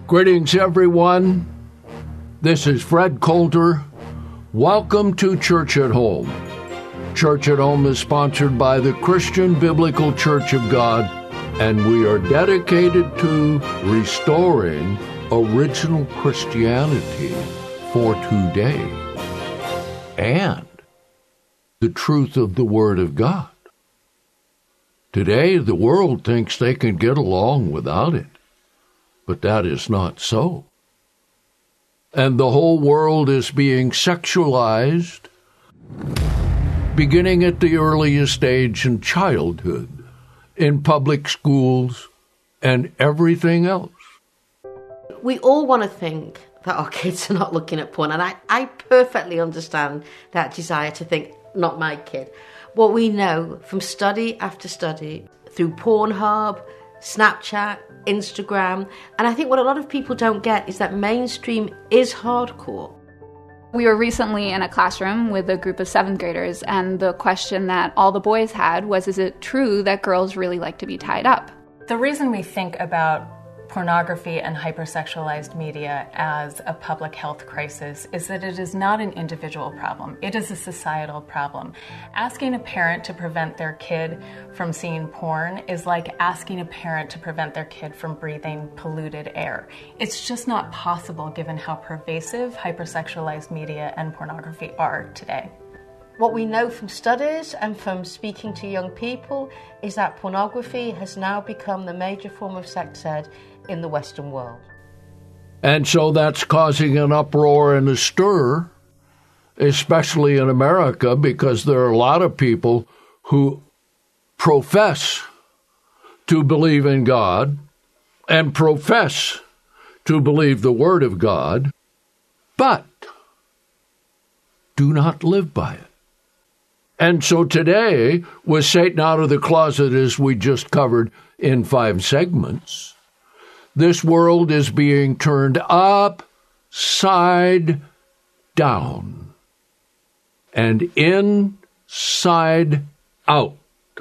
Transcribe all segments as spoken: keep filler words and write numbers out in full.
Greetings, everyone. This is Fred Coulter. Welcome to Church at Home. Church at Home is sponsored by the Christian Biblical Church of God, and we are dedicated to restoring original Christianity for today and the truth of the Word of God. Today, the world thinks they can get along without it, but that is not so. And the whole world is being sexualized, beginning at the earliest age in childhood, in public schools, and everything else. We all want to think that our kids are not looking at porn, and I, I perfectly understand that desire to think, not my kid. What we know from study after study, through Pornhub, Snapchat, Instagram, and I think what a lot of people don't get is that mainstream is hardcore. We were recently in a classroom with a group of seventh graders, and the question that all the boys had was, is it true that girls really like to be tied up? The reason we think about pornography and hypersexualized media as a public health crisis is that it is not an individual problem. It is a societal problem. Asking a parent to prevent their kid from seeing porn is like asking a parent to prevent their kid from breathing polluted air. It's just not possible given how pervasive hypersexualized media and pornography are today. What we know from studies and from speaking to young people is that pornography has now become the major form of sex ed in the Western world. And so that's causing an uproar and a stir, especially in America, because there are a lot of people who profess to believe in God and profess to believe the Word of God, but do not live by it. And so today, with Satan out of the closet, as we just covered in five segments, this world is being turned upside down and inside out.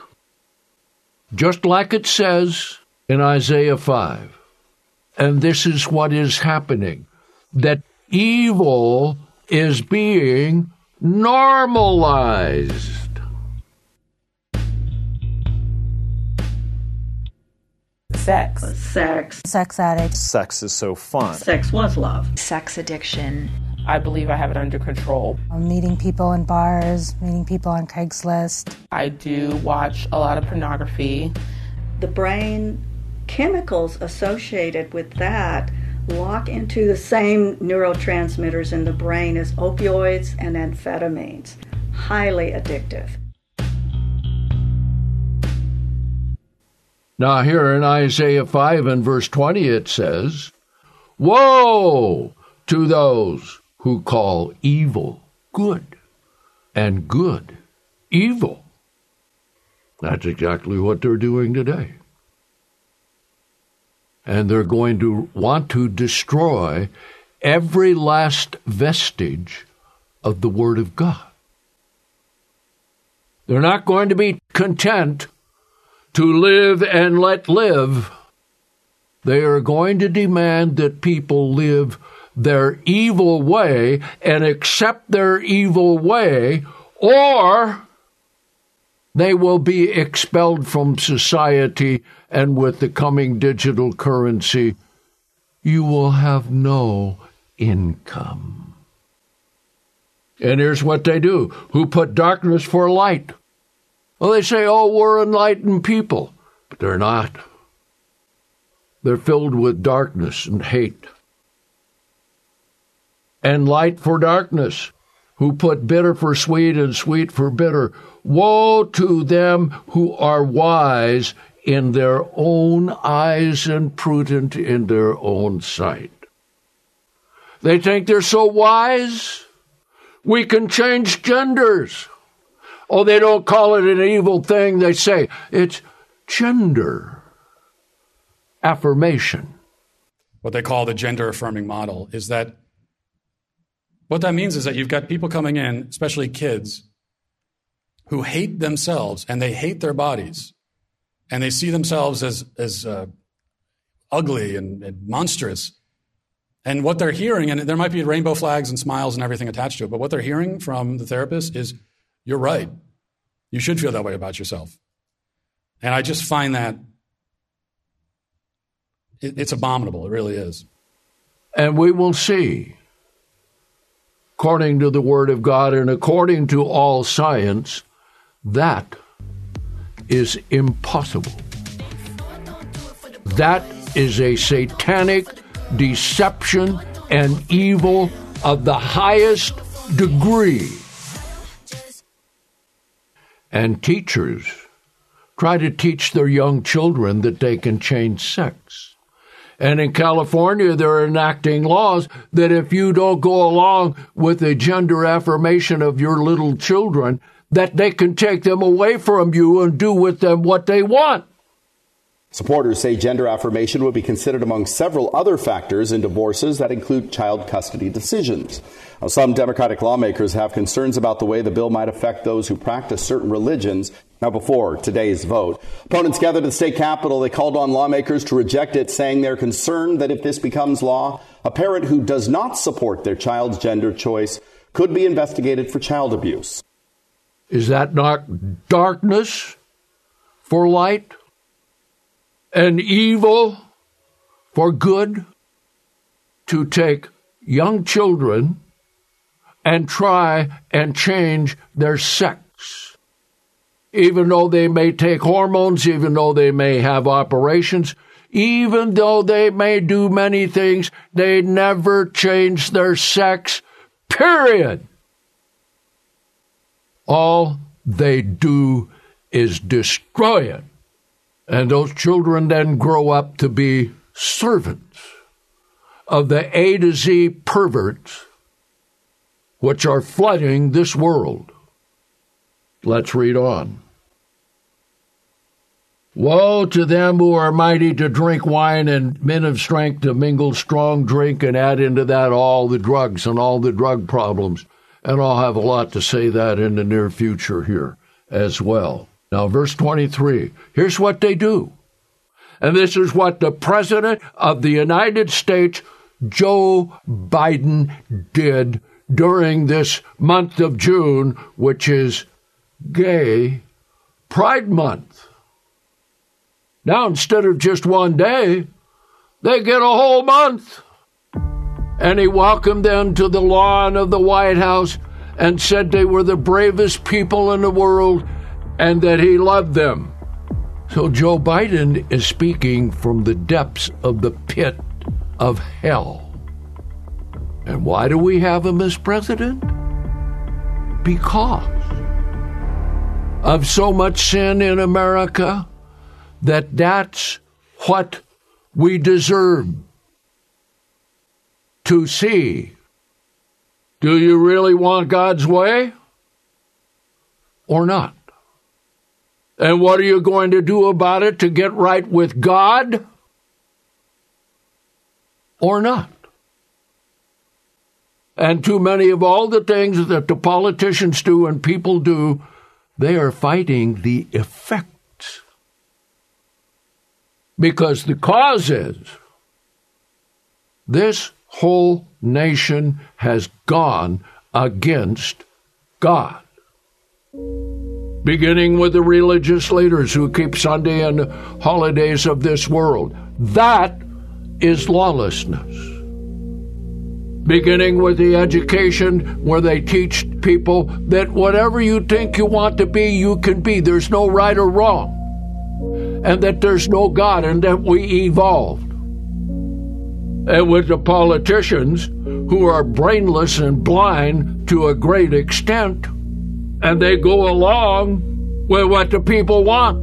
Just like it says in Isaiah five. And this is what is happening, that evil is being normalized. Sex. Sex. Sex addict. Sex is so fun. Sex was love. Sex addiction. I believe I have it under control. I'm meeting people in bars, meeting people on Craigslist. I do watch a lot of pornography. The brain chemicals associated with that lock into the same neurotransmitters in the brain as opioids and amphetamines. Highly addictive. Now here in Isaiah five and verse twenty it says, "Woe to those who call evil good and good evil." That's exactly what they're doing today. And they're going to want to destroy every last vestige of the Word of God. They're not going to be content to live and let live. They are going to demand that people live their evil way and accept their evil way, or they will be expelled from society, and with the coming digital currency, you will have no income. And here's what they do. Who put darkness for light? Well, they say, oh, we're enlightened people. But they're not. They're filled with darkness and hate. And light for darkness. Who put bitter for sweet and sweet for bitter. Woe to them who are wise in their own eyes and prudent in their own sight. They think they're so wise, we can change genders. Oh, they don't call it an evil thing. They say it's gender affirmation. What they call the gender affirming model is that what that means is that you've got people coming in, especially kids, who hate themselves and they hate their bodies. And they see themselves as, as uh, ugly and, and monstrous. And what they're hearing, and there might be rainbow flags and smiles and everything attached to it, but what they're hearing from the therapist is, you're right. You should feel that way about yourself. And I just find that it, it's abominable. It really is. And we will see, according to the Word of God and according to all science, that is impossible. That is a satanic deception and evil of the highest degree. And teachers try to teach their young children that they can change sex. And in California, they're enacting laws that if you don't go along with the gender affirmation of your little children, that they can take them away from you and do with them what they want. Supporters say gender affirmation would be considered among several other factors in divorces that include child custody decisions. Now, some Democratic lawmakers have concerns about the way the bill might affect those who practice certain religions. Now, before today's vote, opponents gathered at the state capitol. They called on lawmakers to reject it, saying they're concerned that if this becomes law, a parent who does not support their child's gender choice could be investigated for child abuse. Is that not darkness for light? And evil for good? To take young children and try and change their sex. Even though they may take hormones, even though they may have operations, even though they may do many things, they never change their sex, period. All they do is destroy it. And those children then grow up to be servants of the A to Z perverts which are flooding this world. Let's read on. Woe to them who are mighty to drink wine and men of strength to mingle strong drink and add into that all the drugs and all the drug problems. And I'll have a lot to say that in the near future here as well. Now, verse twenty-three, here's what they do. And this is what the President of the United States, Joe Biden, did during this month of June, which is Gay Pride Month. Now, instead of just one day, they get a whole month. And he welcomed them to the lawn of the White House and said they were the bravest people in the world and that he loved them. So Joe Biden is speaking from the depths of the pit of hell. And why do we have him as president? Because of so much sin in America that that's what we deserve to see. Do you really want God's way or not? And what are you going to do about it to get right with God or not? And too many of all the things that the politicians do and people do, they are fighting the effects. Because the cause is this whole nation has gone against God. Beginning with the religious leaders who keep Sunday and the holidays of this world. That is lawlessness. Beginning with the education where they teach people that whatever you think you want to be, you can be. There's no right or wrong. And that there's no God and that we evolved. And with the politicians who are brainless and blind to a great extent, and they go along with what the people want,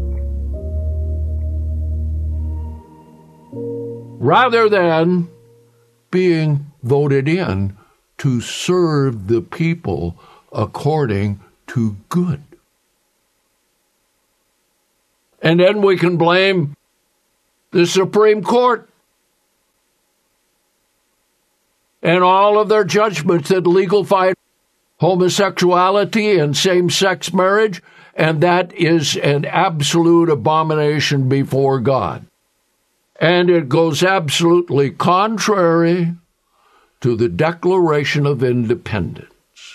rather than being voted in to serve the people according to good. And then we can blame the Supreme Court and all of their judgments that legalize homosexuality and same-sex marriage, and that is an absolute abomination before God. And it goes absolutely contrary to the Declaration of Independence.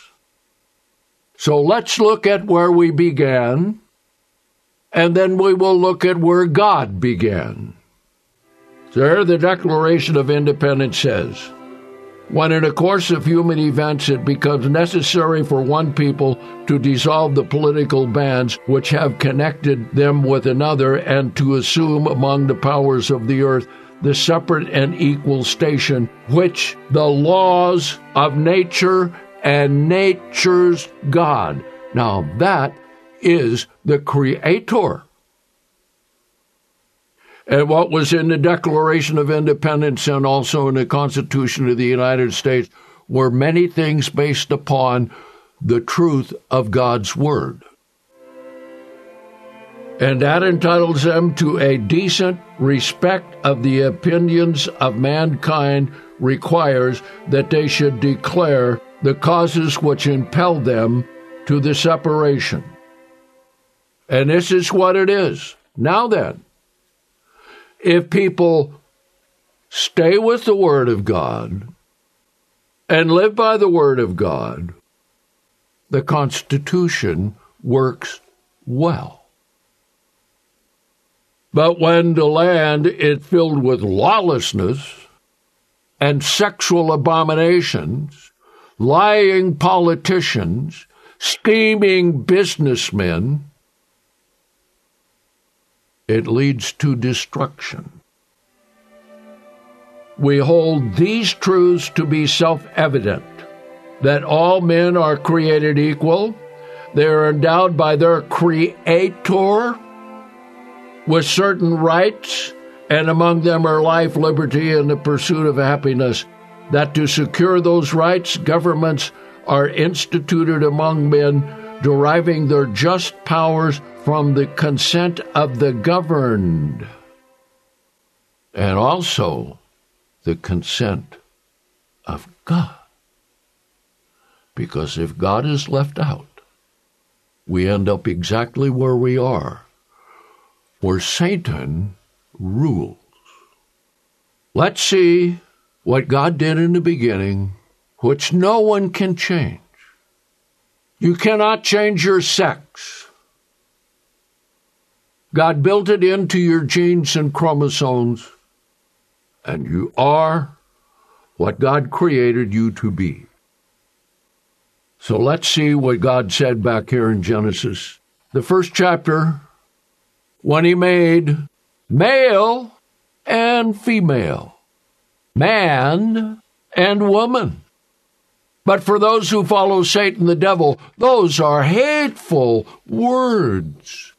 So let's look at where we began, and then we will look at where God began. There, the Declaration of Independence says, when in the course of human events it becomes necessary for one people to dissolve the political bands which have connected them with another and to assume among the powers of the earth the separate and equal station which the laws of nature and nature's God. Now that is the Creator. And what was in the Declaration of Independence and also in the Constitution of the United States were many things based upon the truth of God's Word. And that entitles them to a decent respect of the opinions of mankind, requires that they should declare the causes which impel them to the separation. And this is what it is. Now then, if people stay with the Word of God and live by the Word of God, the Constitution works well. But when the land is filled with lawlessness and sexual abominations, lying politicians, scheming businessmen, it leads to destruction. We hold these truths to be self-evident, that all men are created equal, they are endowed by their Creator with certain rights, and among them are life, liberty, and the pursuit of happiness, that to secure those rights, governments are instituted among men, deriving their just powers from the consent of the governed, and also the consent of God. Because if God is left out, we end up exactly where we are, where Satan rules. Let's see what God did in the beginning, which no one can change. You cannot change your sex. God built it into your genes and chromosomes, and you are what God created you to be. So let's see what God said back here in Genesis. The first chapter, when he made male and female, man and woman. But for those who follow Satan the devil, those are hateful words.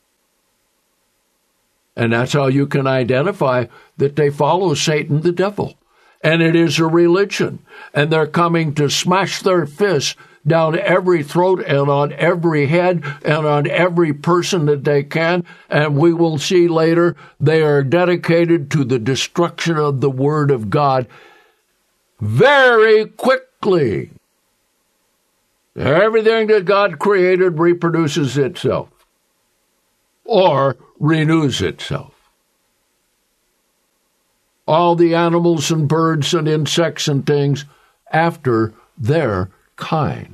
And that's how you can identify that they follow Satan the devil. And it is a religion. And they're coming to smash their fists down every throat and on every head and on every person that they can. And we will see later they are dedicated to the destruction of the Word of God very quickly. Everything that God created reproduces itself or renews itself. All the animals and birds and insects and things after their kind.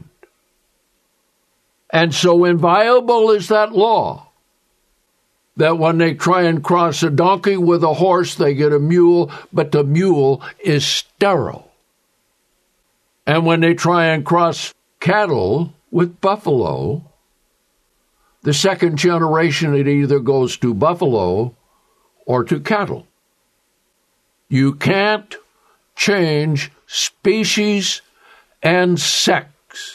And so inviolable is that law that when they try and cross a donkey with a horse, they get a mule, but the mule is sterile. And when they try and cross cattle with buffalo, the second generation, it either goes to buffalo or to cattle. You can't change species and sex.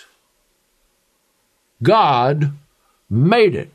God made it,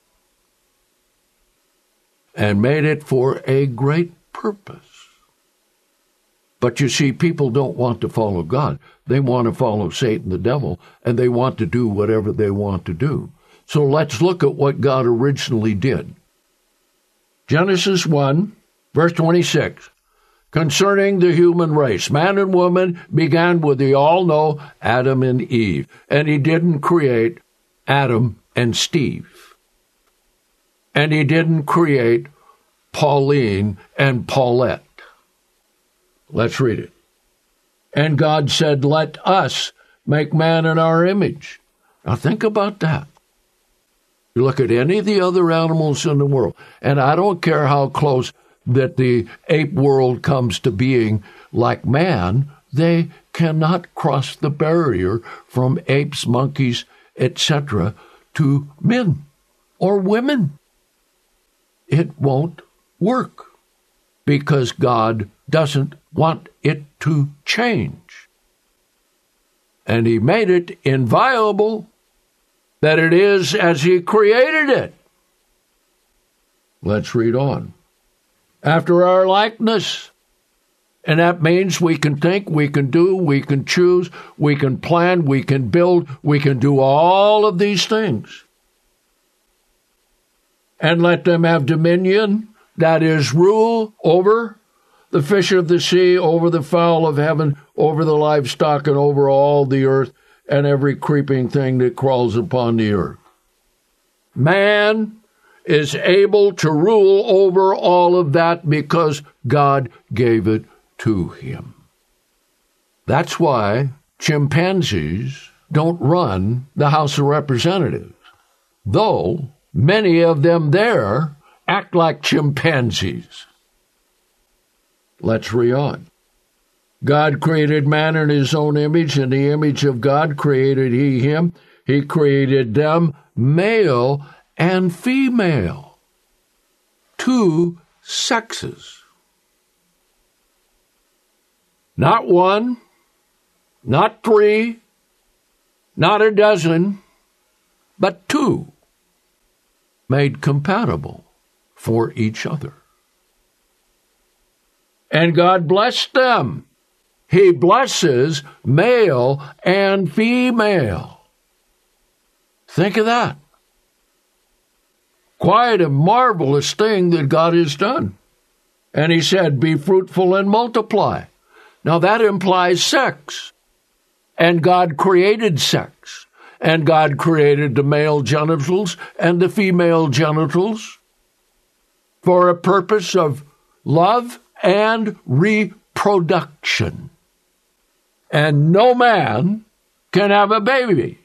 and made it for a great purpose. But you see, people don't want to follow God. They want to follow Satan the devil, and they want to do whatever they want to do. So let's look at what God originally did. Genesis one, verse twenty-six. Concerning the human race, man and woman began with the all-know Adam and Eve. And he didn't create Adam and Steve. And he didn't create Pauline and Paulette. Let's read it. And God said, let us make man in our image. Now think about that. You look at any of the other animals in the world, and I don't care how close that the ape world comes to being like man, they cannot cross the barrier from apes, monkeys, et cetera to men or women. It won't work because God doesn't want it to change. And he made it inviolable that it is as he created it. Let's read on. After our likeness. And that means we can think, we can do, we can choose, we can plan, we can build, we can do all of these things. And let them have dominion, that is, rule over the fish of the sea, over the fowl of heaven, over the livestock, and over all the earth, and every creeping thing that crawls upon the earth. Man is able to rule over all of that because God gave it to him. That's why chimpanzees don't run the House of Representatives, though many of them there act like chimpanzees. Let's read on. God created man in his own image. In the image of God created he him. He created them male and female. Two sexes. Not one, not three, not a dozen, but two, made compatible for each other. And God blessed them. He blesses male and female. Think of that. Quite a marvelous thing that God has done. And he said, be fruitful and multiply. Now that implies sex. And God created sex. And God created the male genitals and the female genitals for a purpose of love and reproduction. And no man can have a baby.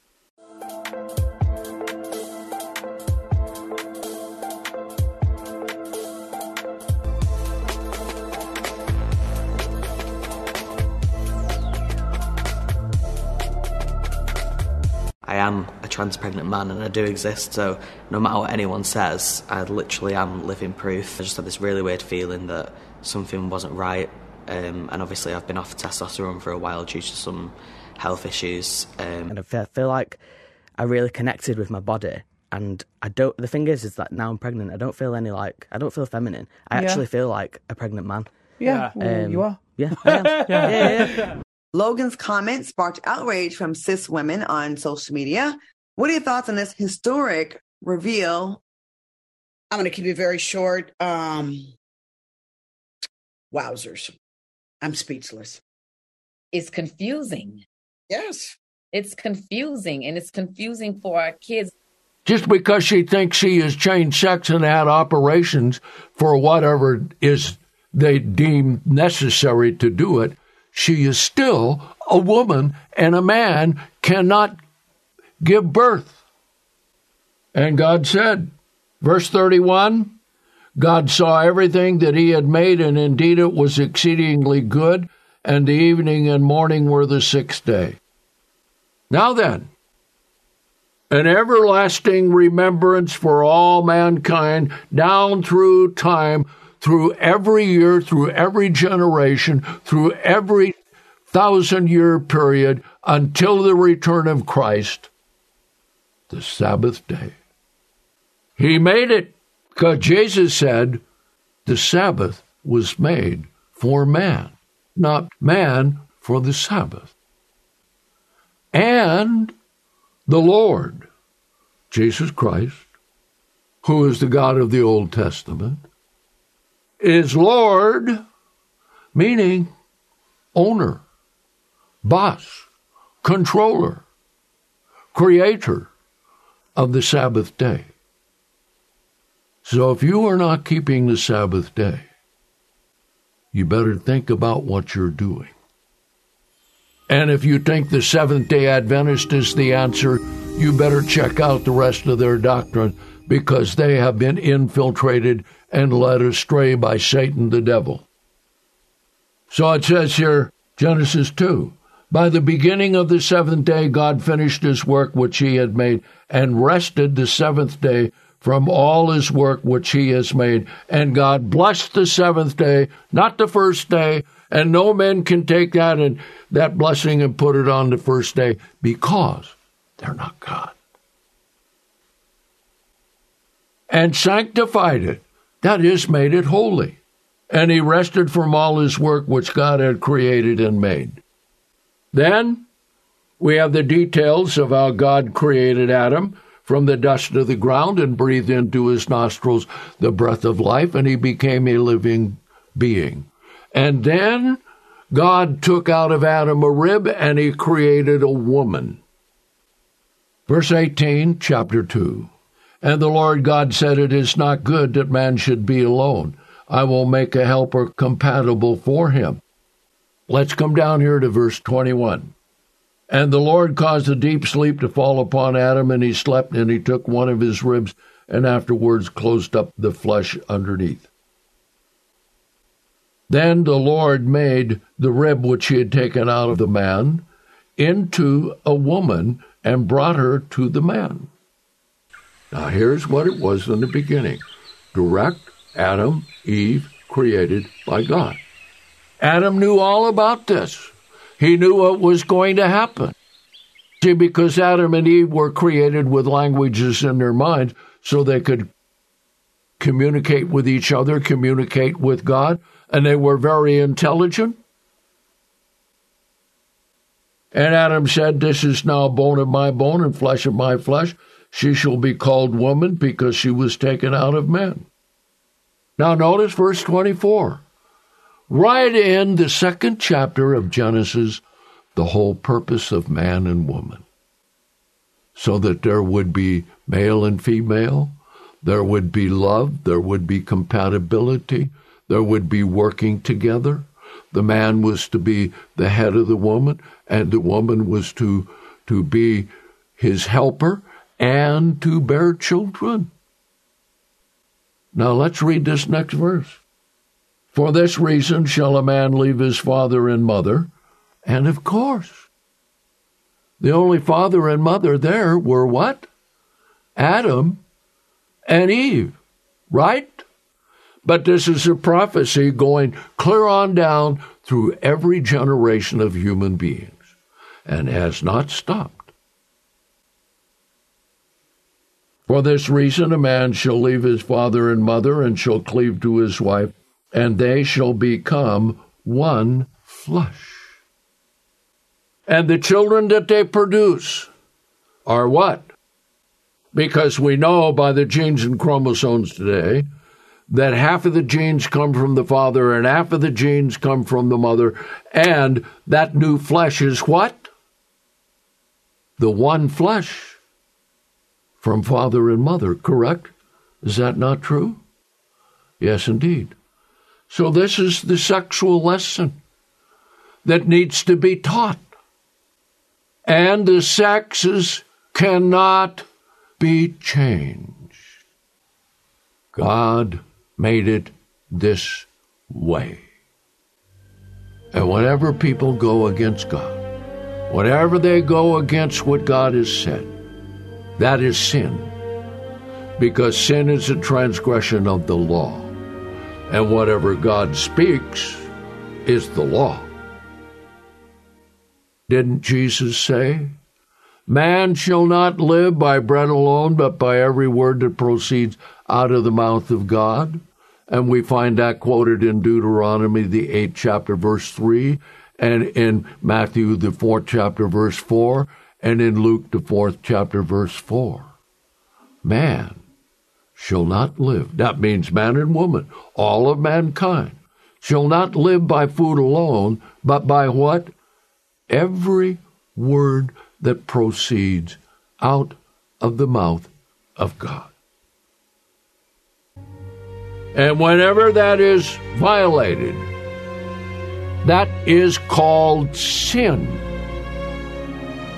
I am a trans pregnant man and I do exist, so no matter what anyone says, I literally am living proof. I just had this really weird feeling that something wasn't right, um, and obviously I've been off testosterone for a while due to some health issues. Um, and I feel, feel like I really connected with my body, and I don't. The thing is, is that now I'm pregnant, I don't feel any like, I don't feel feminine. I Yeah. actually feel like a pregnant man. Yeah, well, Um, you are. Yeah, I am. Yeah. yeah, yeah, yeah. Logan's comment sparked outrage from cis women on social media. What are your thoughts on this historic reveal? I'm going to keep it very short. Um, wowzers. I'm speechless. It's confusing. Yes. It's confusing, and it's confusing for our kids. Just because she thinks she has changed sex and had operations for whatever is they deem necessary to do it, she is still a woman, and a man cannot give birth. And God said, verse thirty-one, God saw everything that he had made, and indeed it was exceedingly good, and the evening and morning were the sixth day. Now then, an everlasting remembrance for all mankind down through time, through every year, through every generation, through every thousand-year period, until the return of Christ, the Sabbath day. He made it because Jesus said the Sabbath was made for man, not man for the Sabbath. And the Lord, Jesus Christ, who is the God of the Old Testament, is Lord, meaning owner, boss, controller, creator of the Sabbath day. So if you are not keeping the Sabbath day, you better think about what you're doing. And if you think the Seventh-day Adventist is the answer, you better check out the rest of their doctrine, because they have been infiltrated and led astray by Satan the devil. So it says here, Genesis two, by the beginning of the seventh day, God finished his work which he had made, and rested the seventh day from all his work which he has made. And God blessed the seventh day, not the first day, and no man can take that and that blessing and put it on the first day, because they're not God. And sanctified it, that is, made it holy. And he rested from all his work which God had created and made. Then we have the details of how God created Adam from the dust of the ground and breathed into his nostrils the breath of life, and he became a living being. And then God took out of Adam a rib, and he created a woman. Verse eighteen, chapter two. And the Lord God said, it is not good that man should be alone. I will make a helper compatible for him. Let's come down here to verse twenty-one. And the Lord caused a deep sleep to fall upon Adam, and he slept, and he took one of his ribs, and afterwards closed up the flesh underneath. Then the Lord made the rib which he had taken out of the man into a woman, and brought her to the man. Now here's what it was in the beginning. Direct Adam, Eve, created by God. Adam knew all about this. He knew what was going to happen. See, because Adam and Eve were created with languages in their minds so they could communicate with each other, communicate with God, and they were very intelligent. And Adam said, this is now bone of my bone and flesh of my flesh. She shall be called woman, because she was taken out of man. Now notice verse twenty-four. Right in the second chapter of Genesis, the whole purpose of man and woman. So that there would be male and female, there would be love, there would be compatibility, there would be working together. The man was to be the head of the woman, and the woman was to, to be his helper and to bear children. Now let's read this next verse. For this reason shall a man leave his father and mother. And of course, the only father and mother there were what? Adam and Eve, right? But this is a prophecy going clear on down through every generation of human beings, and has not stopped. For this reason a man shall leave his father and mother, and shall cleave to his wife, and they shall become one flesh. And the children that they produce are what? Because we know by the genes and chromosomes today that half of the genes come from the father and half of the genes come from the mother, and that new flesh is what? The one flesh from father and mother, correct? Is that not true? Yes, indeed. So this is the sexual lesson that needs to be taught. And the sexes cannot be changed. God made it this way. And whenever people go against God, whenever they go against what God has said, that is sin. Because sin is a transgression of the law. And whatever God speaks is the law. Didn't Jesus say, man shall not live by bread alone, but by every word that proceeds out of the mouth of God? And we find that quoted in Deuteronomy, the eighth chapter, verse three, and in Matthew, the fourth chapter, verse four, and in Luke, the fourth chapter, verse four. Man shall not live. That means man and woman, all of mankind, shall not live by food alone, but by what? Every word that proceeds out of the mouth of God. And whenever that is violated, that is called sin.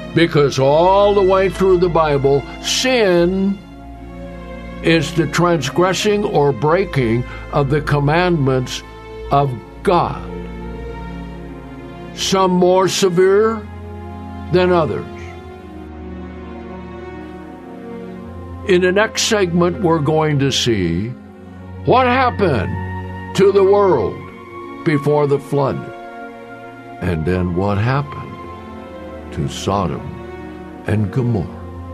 Because all the way through the Bible, sin is the transgressing or breaking of the commandments of God. Some more severe than others. In the next segment, we're going to see what happened to the world before the flood, and then what happened to Sodom and Gomorrah.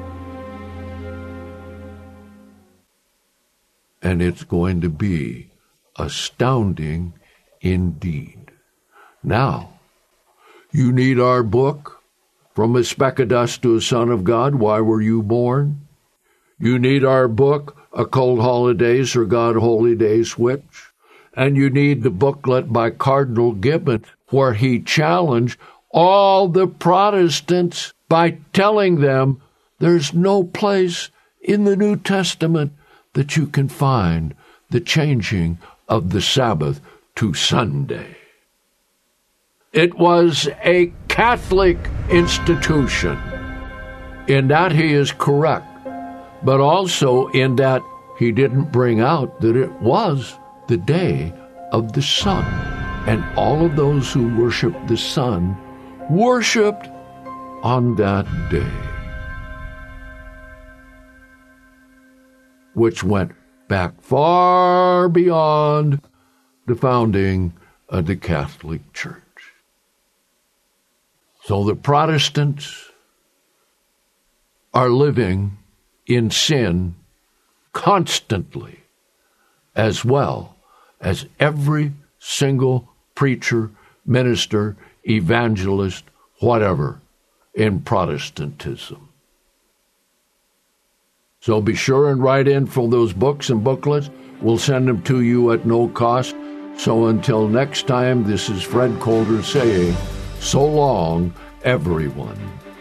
And it's going to be astounding indeed. Now, you need our book, From a Speck of Dust to a Son of God, Why Were You Born? You need our book, Occult Holidays or God Holy Day Switch. And you need the booklet by Cardinal Gibbon, where he challenged all the Protestants by telling them there's no place in the New Testament that you can find the changing of the Sabbath to Sunday. It was a Catholic institution. In that he is correct, but also in that he didn't bring out that it was the day of the sun. And all of those who worshiped the sun worshipped on that day, which went back far beyond the founding of the Catholic Church. So the Protestants are living in sin constantly, as well as every single preacher, minister, evangelist, whatever, in Protestantism. So be sure and write in for those books and booklets. We'll send them to you at no cost. So until next time, this is Fred Coulter saying, so long, everyone.